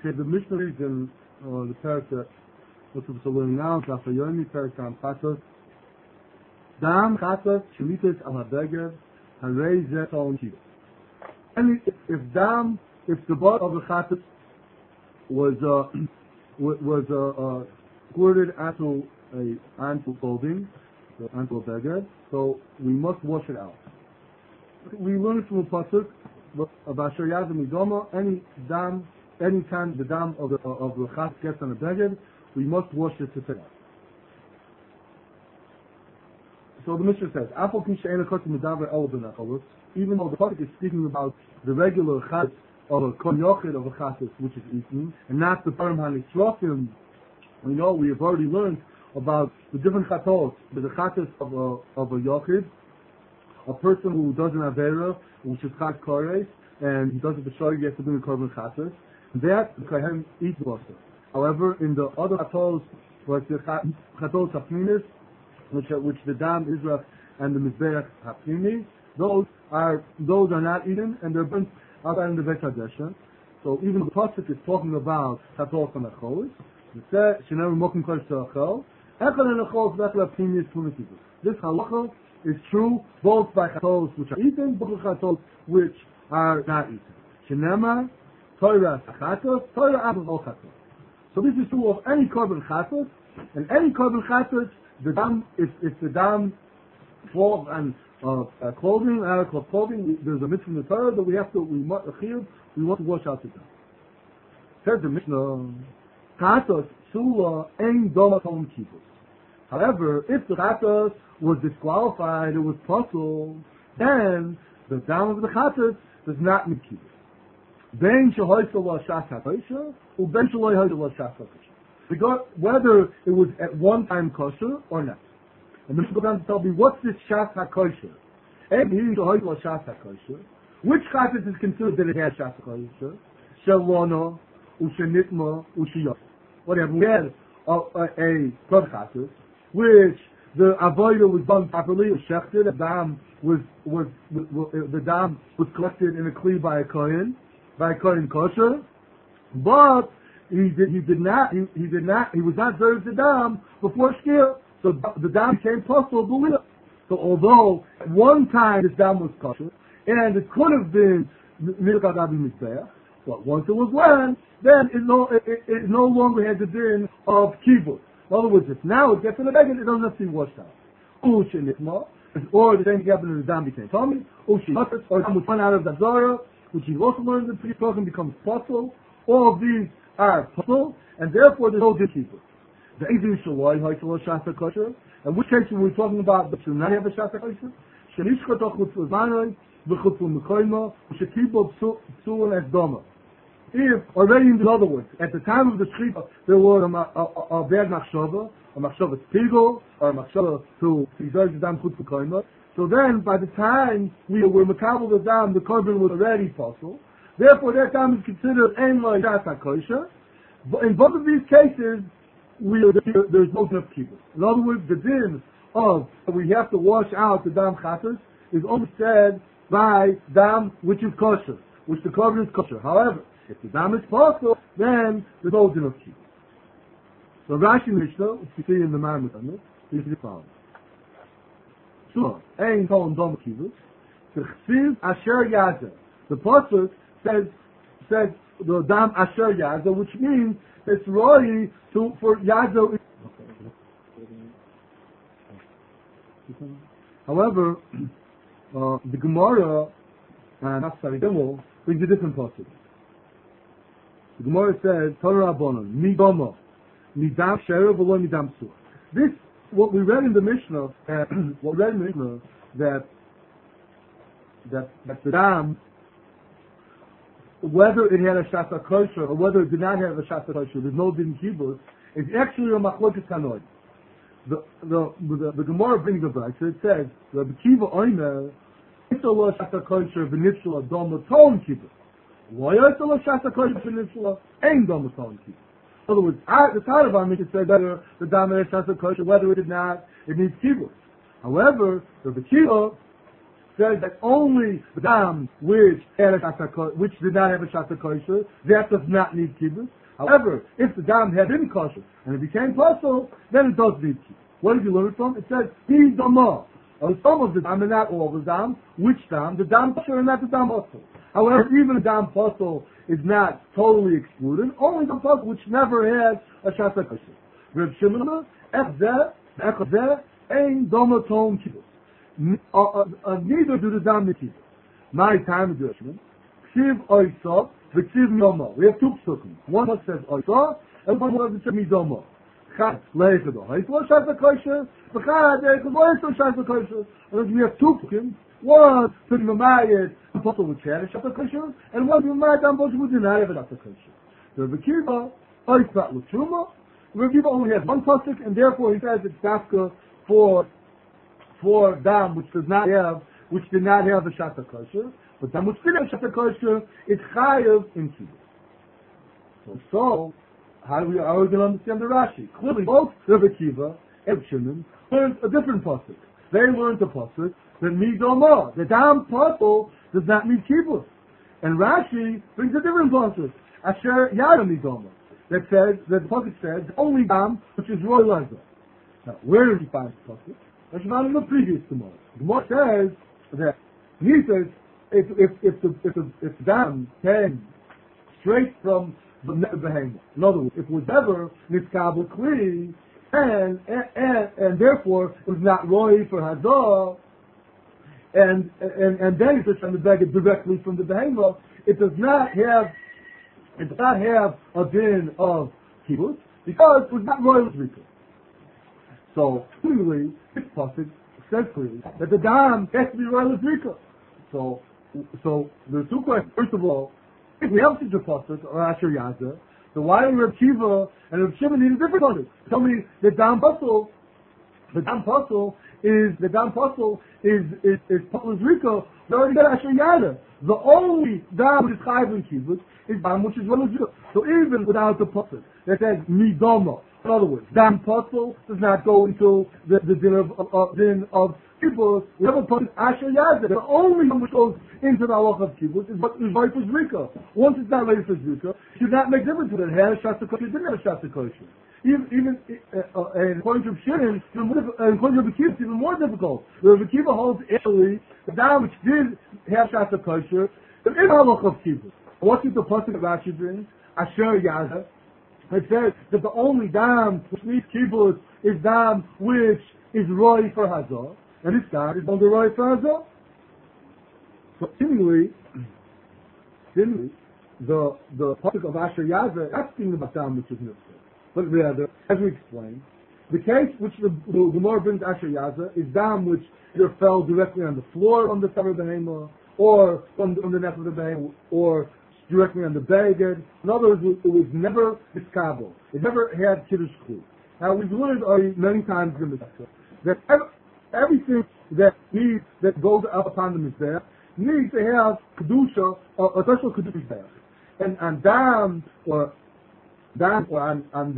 the Mishnah reads in the parak that what's the learning now, Zafayomi, parak Dam Chatos. Dam Chatos, Shemitas al Hadeged, Harei Zet al Kiva. And if the blood of the Chatos was squirted onto clothing, onto a beged, so we must wash it out. We learn from a pasuk about Asher Yazim Midoma, any time the dam of the Chatos gets on a beged, we must wash it to take out. So the Mishnah says, even though the pasuk is speaking about the regular Chatos of a Kon Yochid of a Chatos which is eaten, and not the Param HaNitzrofim. We have already learned about the different Chatos. There's a Chatos of a Yochid, a person who does an Avera, which is Chat Kores, and he does it b'shari, he has to bring a Korban Chatos. That the Kohen eats also. However, in the other Chatos, like the Chatos Hapnimis, which the Dam, Israel, and the Mizbeach Hapnimi, those are not eaten, and they're burnt outside in the Beit HaDeshen. So even the pasuk is talking about Chatos and Achos. It says, "Shenever mokim kodesh to Achol." Echad and Achos v'echad hapnimius tumitivus. This halacha is true both by Chatos which are eaten, but by Chatos which are not eaten. Shenema Torah Chatos, Torah Abel Chatos. So this is true of any korban Chatos, and any korban Chatos, the dam, if the dam falls on clothing, article of clothing, there's a mitzvah in the Torah that we want to wash out the dam. Says the Mishnah, Chatos Sula Ein Doma Tom Kibbutz. However, if the Chatos was disqualified, it was puzzled, then the dam of the Chatos does not need Kibbutz. Ben Shehoysa La Shas HaKosher, or Ben Shehoysa La Shas HaKosher. Because whether it was at one time kosher or not. And Mishnah goes on to tell me, what's this Shas HaKosher? Which Chatos is considered that it has Shas HaKosher? Shalona, Ushenitma, Ushiyot. Whatever. We had a Kod Chatos, which the Avodah was done properly, was shechted, the dam was collected in a kli by a Kohen kosher, but he was not served the dam before Shkir, so the dam became possible b'liyah. So although at one time this dam was kosher, and it could have been milkat abi mizbeach, but once it was learned, then it no longer had the din of kibbutz. In other words, if now it gets in the beged, it doesn't have to be washed out. Or the same happened in the dam became tummy, or the dam was run out of the zara, which he also learned in the program becomes puzzle. All of these are puzzle, and therefore there's no din kibbutz. The Eidim Shaloi, Hoitzel Shasa Kosher. In which case were we talking about that should not have a Shasa Kosher? Shenishka Tochut Zanoi, V'chut Mekoima, Shekibo Psuon as Doma. If already in other words, at the time of the Shechita, there was a bad machshava, a machshava spigel, or a machshava to preserve the dam chut mekoima. So then, by the time we were makabel the dam, the korban was already possible. Therefore, that dam is considered ein lo Shasa Kosher. But in both of these cases, there's no din of kibbutz. In other words, the din of we have to wash out the dam chatos is only said by dam which is kosher, which the korban is kosher. However, if the dam is possible, then there's no din of kibbutz. So Rashi Mishnah, which you see in the Marmot on it, is the following. Sure, ein kol dam kibbutz, t'chsiv asher yazer. The pasuk says the dam asher yazer, which means it's roi for yazer. However, the Gemara and Nafsari Gimel brings a different pasuk. The Gemara says, Torah Rabbanon, mi dama, mi dam sherev v'lo mi dam sur. This, what we read in the Mishnah, that the dam, whether it had a shasa kosher or whether it did not have a shasa kosher, there's no din kibbutz, is actually a machlokes kanoi. The Gemara brings a verse. So it says, Rabbi Kiva Oimer, Yitzol shasa kosher v'nitzla dama ton kibbutz. Why Yitzol shasa kosher v'nitzla ein dama ton kibbutz? In other words, the Taravan makes it say whether the dam is shasa kosher, whether it did not, it needs kibbutz. However, Rabbi Kiva says that only the dam which did not have a shata kosher, that does not need kibbutz. However, if the dam had been kosher and it became possible, then it does need kibbutz. What did you learn it from? It says, he dama. Some of the dam and not all the dam. Which dam? The dam kosher and not the dam possible. However, even the dam possible is not totally excluded. Only the possible which never had a shata kosher. Reb Shimon, echzeh, ein dama ton kibbutz. Neither do the dam need kibbutz. My time is judgment. Ksiv oisah, v'ksiv midoma. We have two psukim. One says oisah, and one says midoma. Chad leichado. Haiflo shata kosher, v'chad leichado shata kosher. And we have two psukim. One to the mamayit, the apostle which had a shata kosher, and one to the mamayit, the apostle which did not have a shata kosher. The Rebbe Kiva, oisah l'truma. Rebbe Kiva only has one pasuk, and therefore he says it's dafka for dam which did not have a shata kosher, but dam which did have shata kosher is chayav in kibbutz. So how are we going to understand the Rashi? Clearly, both Rebbe Kiva and Shimon learned a different pasuk. They learned the pasuk that midoma, the dam pasuk does not mean kibbutz, and Rashi brings a different pasuk, asher yada midoma, that says that the pasuk says only dam which is roy lazer. Now, where does he find the pasuk? That's found in the previous Gemara. The Gemara says that he says if the dam came straight from the behemoth, in other words, if it was ever niskabel kli, and therefore it was not roy for hazah, and then it on the beggar directly from the behemoth, it does not have a din of kibbutz because it was not roy zrika. So, clearly, this pasuk says clearly that the dam has to be royal zrika. So there are two questions. First of all, if we have such a pasuk or Asher Yaza, so why do Reb Kiva and Reb Shimon need a different pasuk? Tell me the dam pasuk is Paul Zrika. They already got Asher Yaza. The only dam which is chayv in kibbutz is dam which is royal zrika. So even without the pasuk that says midoma. In other words, dam pasul does not go into the din of kibbutz. We have a pasuk Asher Yaza. The only one which goes into the halach of kibbutz is what is right for zrika. Once it's not ready for zrika, it should not make difference whether it had a shata kosher, didn't have a shata kosher. Even according to Shimon, according to Rebbe Kiva, it's even more difficult. The Rebbe Kiva holds actually the dam which did have shata kosher, it is halach of kibbutz. What did the pasuk of Rashi bring? Asher Yaza. It says that the only dam which needs kibbutz is dam which is roy for hazah, and this dam is under roy for hazah. So seemingly, the pasuk of Asher Yaza asking about dam which is nifseh, but rather, as we explained, the case which the Gemara brings Asher Yaza is dam which either fell directly on the floor on the top of the behemah, or on the neck of the behemah, or directly on the beged. In other words, it was never miskabel. It never had kiddush kli. Now we've learned already many times in the Mizbeach that everything that goes up upon the Mizbeach needs to have kedusha, a special kedusha Mizbeach. And on dam or on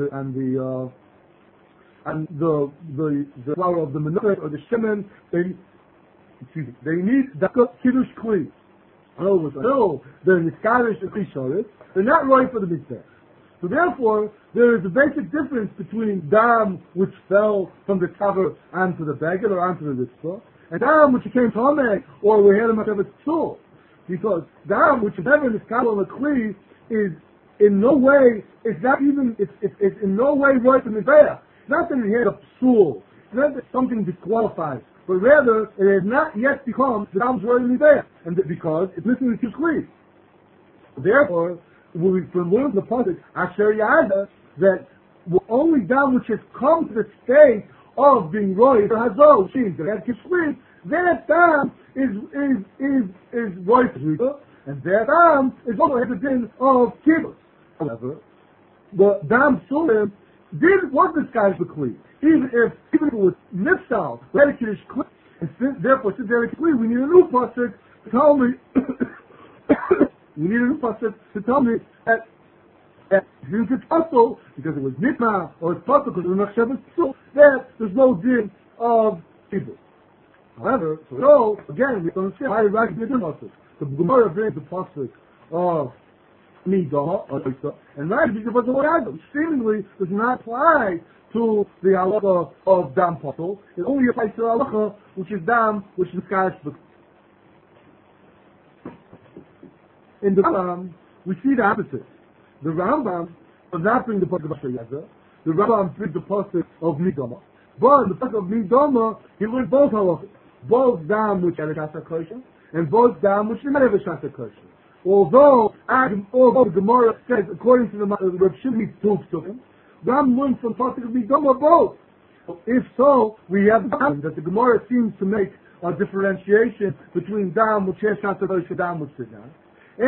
the flower of the menorah or the shemen, they need the kiddush kli. In other words, until they're niskarish and kishoris, they're not right for the mitzvah. So therefore, there is a basic difference between dam which fell from the cover onto the beggar or onto the mitzvah, and dam which became tomei or we had a much of a tool. Because dam which is never niskar on the kli is in no way, it's in no way right for the mitzvah. Not that it had a psul, it's not that something disqualifies, but rather it has not yet become the dam's royal mitzvah, and because it's missing the kli. Therefore, we can learn the pasuk Asher Yaza that only dam which has come to the state of being royal for hazah, which means that kishli, that dam is royal for zrika, and that dam is also has a din of kibbutz. However, the dam sulim was disguised with kli. Even if it was nifsal, but had a kiddush kli, and therefore since there is kli, we need a new pasuk to tell me. We need a new pasuk to tell me that since it's puzzle, because it was nitma, or it's puzzle because it was machshavas psul, that there's no din of kibbutz. However, so again, we don't say why Rashi did the pasuk. The Gemara brings the pasuk of Midama, and Rashi brings the pasuk of Adam, which seemingly does not apply to the halacha of dam pasul. It only applies to the halacha which is dam, which is kash. In the Rambam, we see the opposite. The Rambam does not bring the pasuk of Asher Yazer. The Rambam brings the pasuk of Midama. But in the pasuk of Midama, he learned both halachas. Both dam which had a shasa kosher, and both dam which did not have a shasa kosher. Although the Gemara says, according to the Rav Shimon Tuvim, dam learned from pasuk of Midama both. If so, we have the problem that the Gemara seems to make a differentiation between dam which has shasa kosher and dam which did not.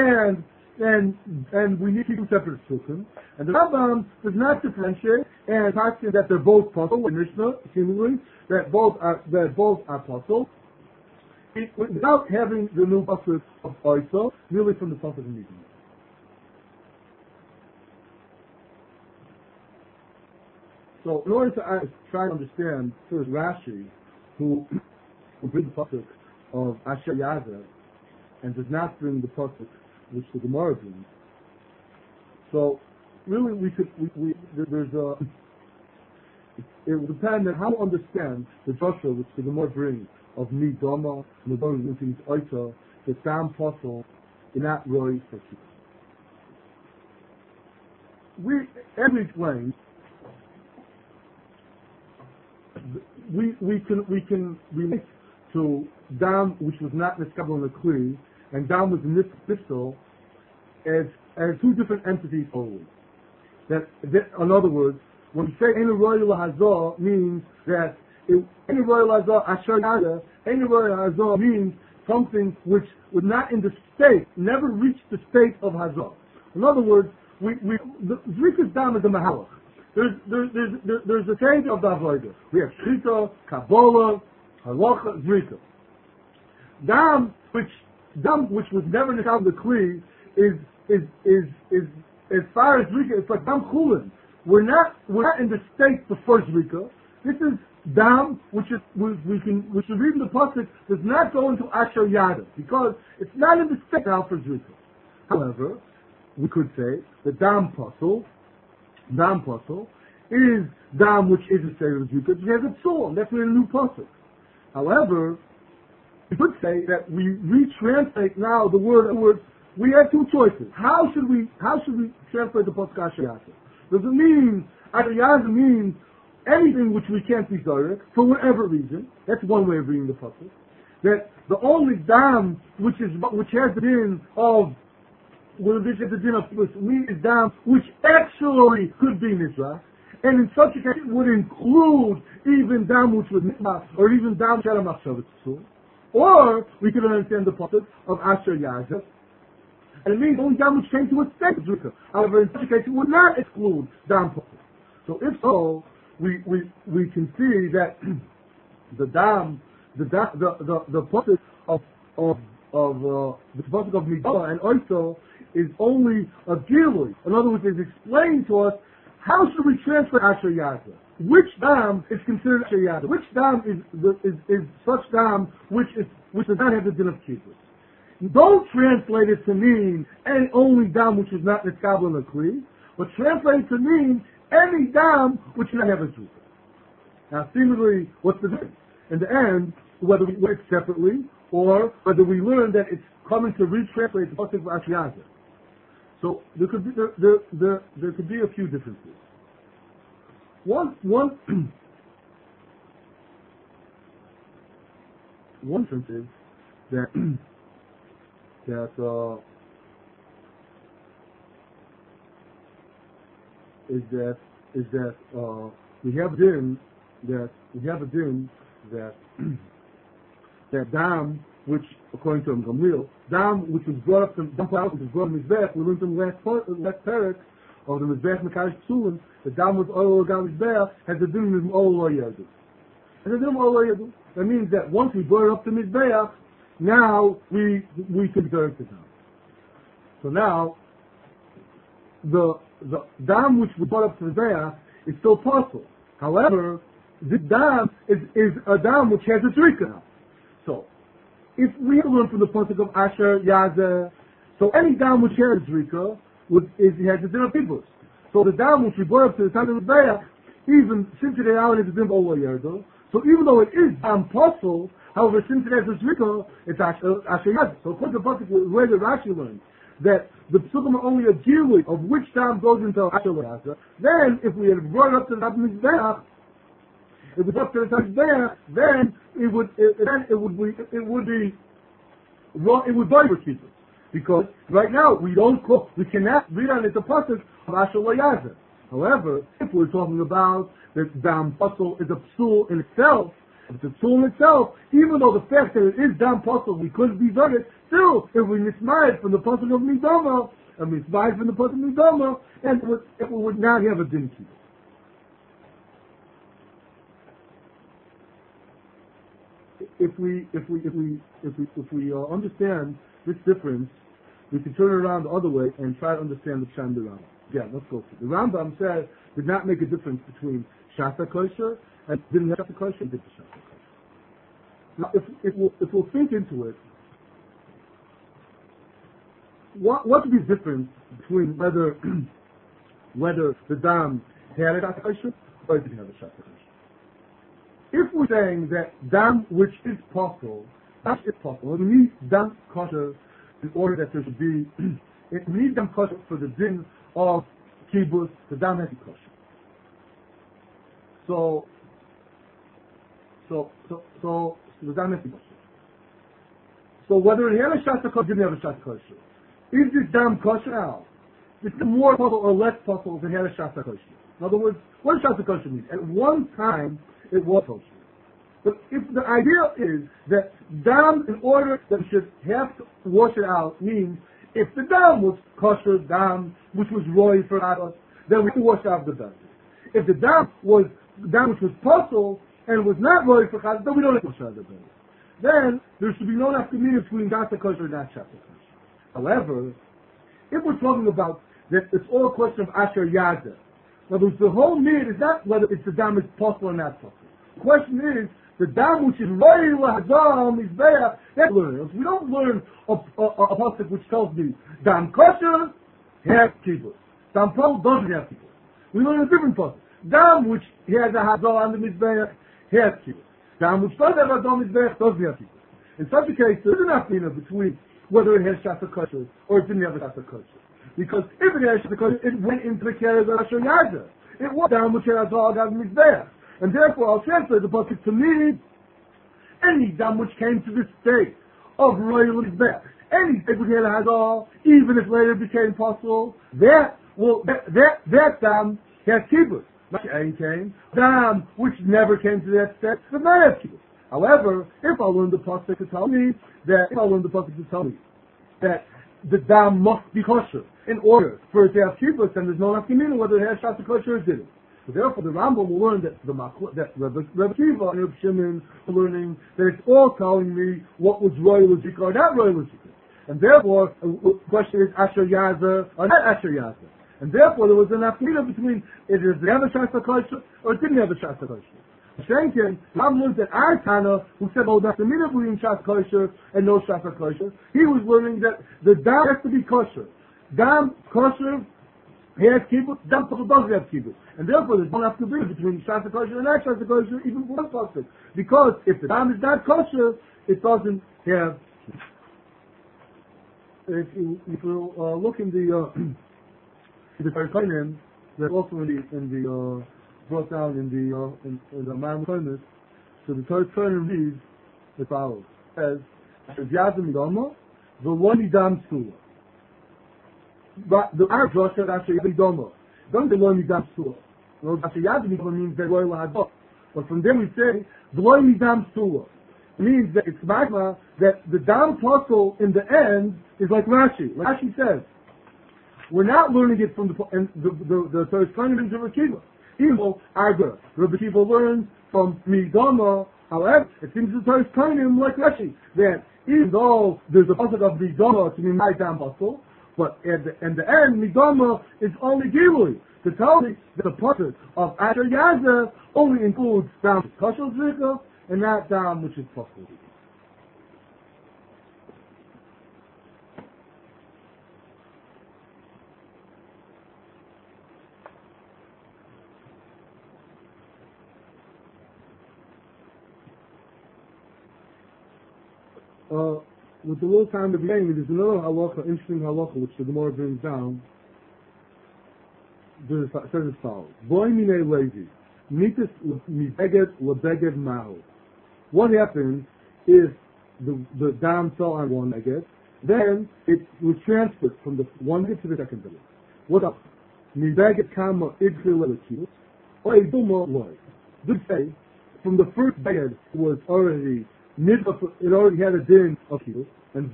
And we need two separate psukim. And the Rambam does not differentiate and talks that they're both pasul, in Mishnah, seemingly, that both are pasul, without having the new pasuk of Oiso, merely from the pasuk of Midam. So, in order to try to understand first Rashi, who brings the pasuk of Asher Yazer, and does not bring the pasuk which the Gemara brings. So, really, it will depend on how to understand the drasha which the Gemara brings of Midama, and the Gemara brings Oita, the Dam Pasul, in that Roy for as we explained, we can relate to Dam which was not Neskabel in the Kli, and Dam was in this pistol as two different entities only. That, in other words, when we say Ein Royal Hazor means that Ein Royal Hazor Asher Yada, Ein Royal Hazor means something which was not in the state, never reached the state of Hazor. In other words, the Zrika's Dam is a Mahalach. There's a change of the Avodah. We have Shchita, Kabbalah, Halacha, Zrika. Dam which was never in the Kli is as far as Zrika, it's like Dam Chulin. We're not in the state before Zrika. This is Dam which we read in the pasuk does not go into Asher Yada because it's not in the state now for Zrika. However, we could say that Dam Pasul is Dam which is a state of Zrika. It has a psalm. That's in a new pasuk. However, we could say that we retranslate now the word. We have two choices. How should we translate the pasuk Asher Yada? Does it mean Asher Yada means anything which we can't be direct for whatever reason? That's one way of reading the pasuk. That the only dam which has the din of is dam which actually could be Mizrach, and in such a case it would include even dam which was Mizrach or even dam which had a machshavah. Or we could understand the pasuk of Asher Yada, and it means only dam which came to a state of Zrika. However, in such a case it would not exclude dam pasuk. So if so, we can see that the pasuk of the pasuk of Midbar and Oiso is only a gilui. In other words, it's explained to us how should we transfer Asher Yada. Which dam is considered Asher Yada? Which dam is such dam which does not have the din of kibbutz? Don't translate it to mean any only dam which is not niskabel in the kli, but translate it to mean any dam which does not have a zrika. Now, seemingly, what's the difference? In the end, whether we work separately or whether we learn that it's coming to retranslate the pasuk of Asher Yada. So there could be a few differences. One difference is that we have a din that dam which, according to Gamliel, dam which was brought up to Mizbech, we learned in the last parak of the Mizbech Mekadosh Psulim, the dam was oil gam Mizbech has a din of oil yadu. And the din of oil yadu. That means that once we brought it up to Mizbech, now we can direct it down. So now the dam which we brought up to Mizbech is still possible. However, the dam is a dam which has a zrika now. So, if we learn from the pasuk of Asher Yazeh, so any dam which has Zrika has a din of Kibbutz. So the dam which we brought up to the time of the Bayach, even since it is a din of Ola Yerdo, so even though it is dam possible, however, since it has a Zrika, it's Asher Yazeh. So according to the pasuk, the way that Rashi learns, that the psukim are only a gilui of which dam goes into Asher Yazeh, then if we had brought it up to the time of the Bayach, if we brought it to the time of the Bayach, then it would be wrong, it would buy for Kibbutz. Because right now we cannot read on it the pasuk of Asher Yazeh. However, if we're talking about that dam puzzle is a psul in itself, if it's a psul in itself, even though the fact that it is dam puzzle, we could be done it, still, if we mismide from the pasuk of Midama, and mismide from the pasuk of Midama, and it would not have a din Kibbutz. If we understand this difference, we can turn it around the other way and try to understand the Pshat the Rambam. Yeah, let's go through. The Rambam said did not make a difference between Shasa Kosher and didn't have Shasa Kosher and did the Shasa Kosher. Now, if we'll think into it, what's the difference between whether the dam had a Shasa Kosher or didn't have a Shasa Kosher? If we're saying that dam which is possible, we need dam kosher in order that there should be, we need dam kosher for the din of kibbutz, the dam has to be kosher. So the dam has to be kosher. So whether it had a shasa kosher, didn't have a shasa kosher, is this dam kosher now? It's more possible or less possible if it had a shasa kosher. In other words, what does shasa kosher mean? At one time, it was kosher. But if the idea is that dam, in order that we should have to wash it out, means if the dam was kosher dam, which was roy for us, then we can wash out the dam. If the dam which was puzzle and was not roy for us, then we don't have to wash out the dam. Then there should be no nafkamina between dasa kosher and not shasa kosher. However, if we're talking about that, it's all a question of Asher Yazeh. In other words, the whole need is not whether it's the dam is possible or not possible. The question is, the dam which is Roy Lahazah Mizbeach, that's learning. We don't learn a pasuk which tells me dam kosher has kibbutz. Dam pol doesn't have kibbutz. We learn a different pasuk. Dam which has a hazah on the Mizbeach has kibbutz. Dam which doesn't have a hazah on the Mizbeach doesn't have kibbutz. In such a case, there is an afina between whether it has shasa kosher or it didn't have a shasa kosher. Because if it has shasa kosher, it went into the care of Asher Yazeh. It was dam which has a hazah on the Mizbeach. And therefore, I'll translate the pasuk to mean any dam which came to this state of royal Mizbeach, any state which has all, even if later became possible, that dam has kibbutz. Came dam which never came to that state, does not have kibbutz. However, if I learn the pasuk to tell me that the dam must be kosher in order for it to have kibbutz, then there's no nafkamina whether it has shasa kosher or didn't. So therefore, the Rambam will learn that Rebbe Kiva and Rebbe Shimon are learning that it's all telling me what was royal Zikr or not royal Zikr. And therefore, the question is Asher Yazeh or not Asher Yazeh. And therefore, there was an affinity between it have a Shasa Kosher or it didn't have a Shasa Kosher. Shenkin, Rambam learned that our Tana, who said, oh, that's the middle between Shasa Kosher and no Shasa Kosher, he was learning that the dam has to be kosher. Dam kosher has kibbutz, dam kosher doesn't have kibbutz. And therefore, there's no affinity between Shasa Kosher and not Shasa Kosher, even for one pasuk. Because if the dam is not kosher, it doesn't have. If you look in the Tarikanim, that also in the brought down in the Maram Kodesh, so the Tarikanim reads as follows: says, "Yazim Midama, the one Idam Sula." But the Arab Josh said actually Midama. Don't the one Idam Sula. Well, Asher Yazim Midama means that Roy Lahadot. But from there we say the one Idam Sula. Means that it's magma that the dam puzzle in the end is like Rashi. Like Rashi says, we're not learning it from the Tarikanim and Rebbe Kiva. Even though Rebbe Kiva learns from Midama, however, it seems the Tarikanim like Rashi that even though there's a puzzle of Midama to be my dam puzzle, but at the end Midama is only Gilui to tell me that the puzzle of Asher Yazeh only includes dam kosher zikah and not dam which is possible. with the little time to be saying, there's another halacha, interesting halacha, which the Gemara brings down. It says as follows: Boy minei levi, mitis mibeged lebeged mahu. What happens if the dam fell on one beged, then it was transferred from the one beged to the second beged. What up? Mibeged kama idchil lekibus, or iduma loy. This say, from the first beged was already it already had a din of kibus, and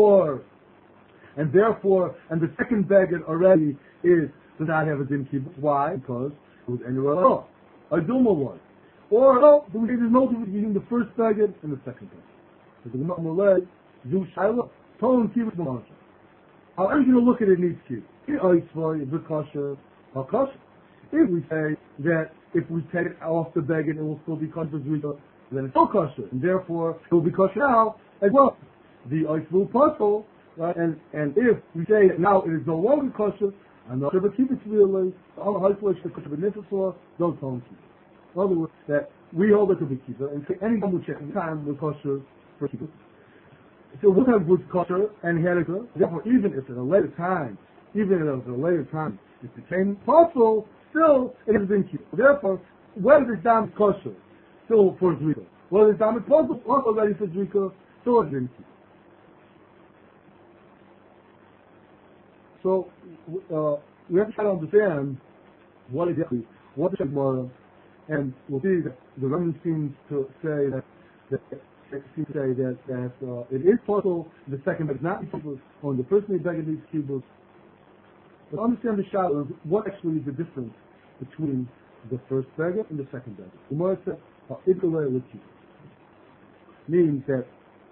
the second beged already does not have a din kibus. Why? Because it was anywhere at all. Iduma loy. Or there's no difference between the first beged and the second beged. So the Gemara Malay, Zu Shaila, Tone Kibus Mamasha. However you're going to look at it needs kibus. If we say that if we take it off the beged, it will still be kosher zrika, then it's still kosher, and therefore it will be kosher now as well. The oisvu puzzle, right? And if we say that now it is no longer kosher, I'm not sure keep it really. All the high the kosher beneficor, don't tell them keep it. In other words, that we hold it to be keeper, and any one check in time will kosher for keeper. So we'll have good kosher and herika. Therefore, even if at a later time, it became possible, still it has been keeper. Therefore, whether the dam is kosher, still for zrika. Whether the dam is possible, also ready for zrika, still it has been keeper. So we have to try to understand what is Gemara, and we'll see that the Rambam seems to say that it is possible. The second beged is not kibus, or the first beged needs kibus. But understand the shadow of what actually is the difference between the first beged and the second beged. The Gemara says, means that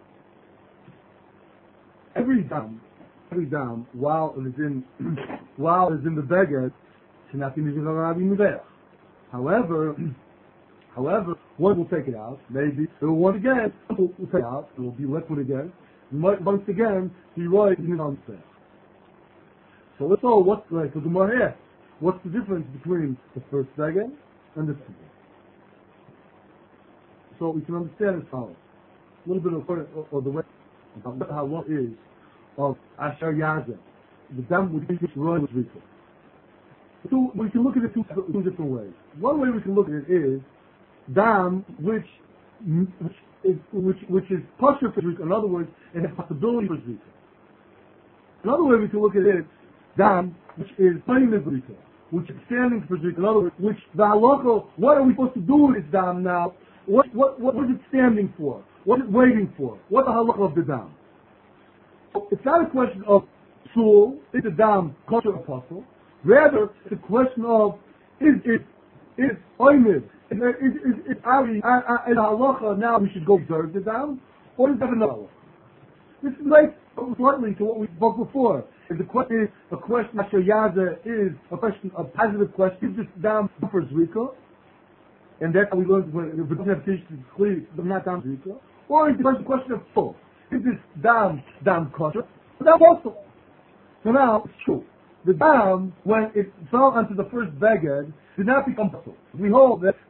every dam, while it is in the beged, cannot be mizrach. However, one will take it out. Maybe it will once again will take it out. It will be liquid again. Once again, be right in the answer. So let's know what's like. So the Gemara asks, what's the difference between the first beged and the second? So we can understand as follows. A little bit of the way about what halacha is of Asher Yazeh, the dam which runs with Rika. So we can look at it two different ways. One way we can look at it is dam which is kosher for Rika. In other words, it has possibility for Rika. Another way we can look at it is dam which is plain with Rika, which is standing for Rika. In other words, which the halacha, what are we supposed to do with this dam now? What is it standing for? What is it waiting for? What the halacha of the dam? So it's not a question of sul, is the dam kosher or possible. Rather, it's a question of is oimid, is ari, in halacha now we should go observe the dam, or is that another halacha? This relates slightly to what we spoke before. If the question is a question Asher Yazeh is a question, a positive question, is this dam for zrika? And that's how we learned when if it doesn't have fish, it's clear, but not dam zrika. Or is the question of full? Is this dam kosher? Dam possible. So now it's true. The dam, when it fell onto the first beged, did not become possible. We hold that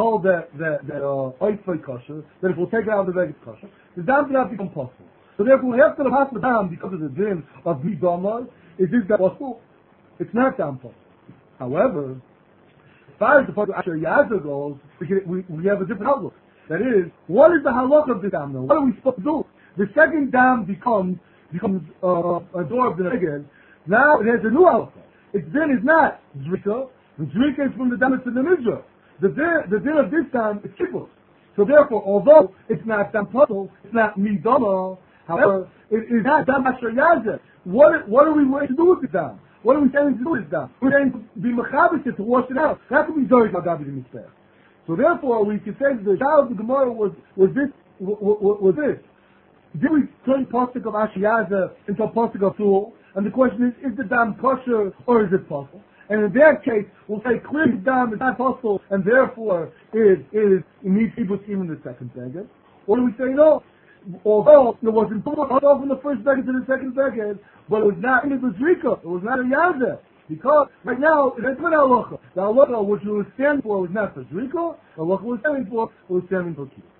oisvei kosher, that if we'll take it out of the beged kosher, the dam did not become possible. So therefore, we have to pass the dam because of the din of midama. Is this dam possible? It's not dam possible. However, as far as the part of Asher Yazeh goes, we have a different outlook. That is, what is the halakha of the dam now? What are we supposed to do? The second dam becomes absorbed in the beged. Now it has a new halakha. Its din is not zrika. The zrika is from the dam to the mizrach. The din of this dam is kibus. So therefore, although it's not dam puzzle, it's not midama. However, it is not dam Asher Yazeh. What are we going to do with the dam? What are we saying to do with the dam? We're saying to be mechabit to wash it out. That could be zorik al gabi the mitzvah. So therefore, we can say that the Shah of the Gemara was this. Did we turn Pasuk of Asher Yazeh into a Pasuk of Sul? And the question is the dam kosher or is it possible? And in that case, we'll say clearly the dam is not possible, and therefore it needs kibus even the second beged. Or do we say no? Although it wasn't from the first beged to the second beged, but it was not in the zrika, it was not a Yazeh. Because right now, it's not halacha. The halacha which we were standing for was not for zrika, the halacha we were standing for was standing for kibus.